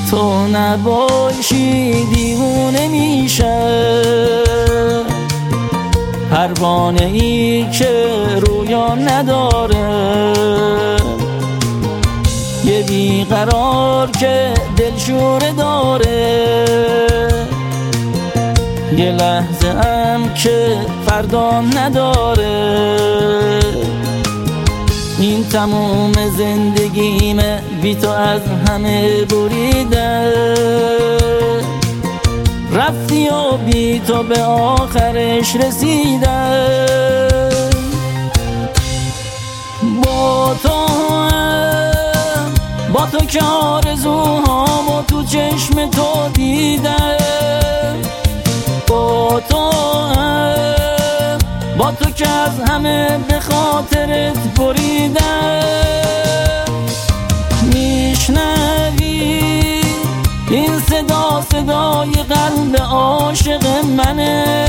تو نباشی دیوونه میشه، پروانه ای که رویا نداره، یه بیقرار که دلشوره داره، یه لحظه هم که فردا نداره. این تموم زندگیمه بی تو از همه بریده، رفتی و بی تو به آخرش رسیده. با تو که آرزوهامو تو چشم تو دیدم، با تو که از همه به خاطرت بریدم. میشنوی این صدا، صدای قلب عاشق منه،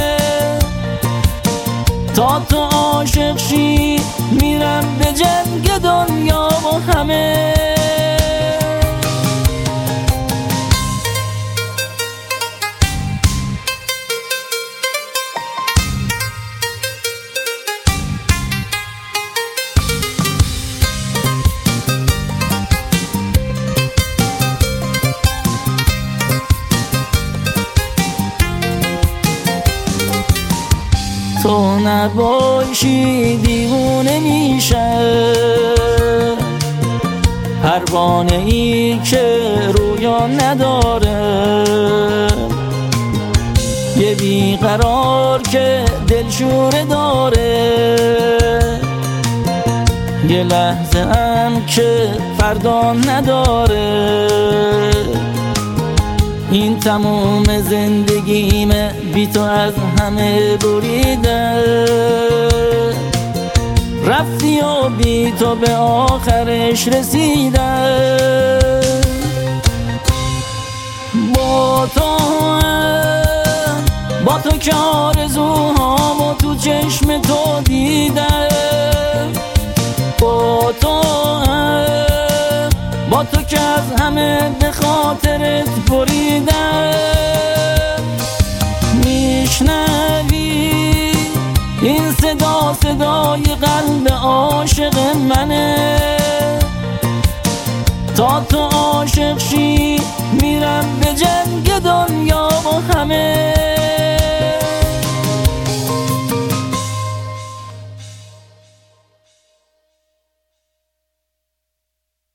تا تو عاشق شی میرم به جنگ دنیا و همه. تو نباشی دیوونه میشه، پروانه ای که رویا نداره، یه بیقرار که دلشوره داره، یه لحظه هم که فردا نداره. این تموم زندگیمه بی تو از همه بریده، رفتی و بی تو به آخرش رسیده. با تو که آرزوهامو تو چشم تو دیدم، با تو که از همه به خاطرت بریدم. میشنوی این صدا، صدای قلب عاشق منه، تا تو عاشق شی میرم به جنگ دنیا و همه.